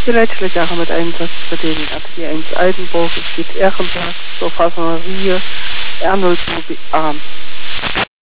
Die Leitschläger met einsatzverdeling Atelier 1 Eidenburg, es geht Ehrenberg, zur Fasanerie, R02 an.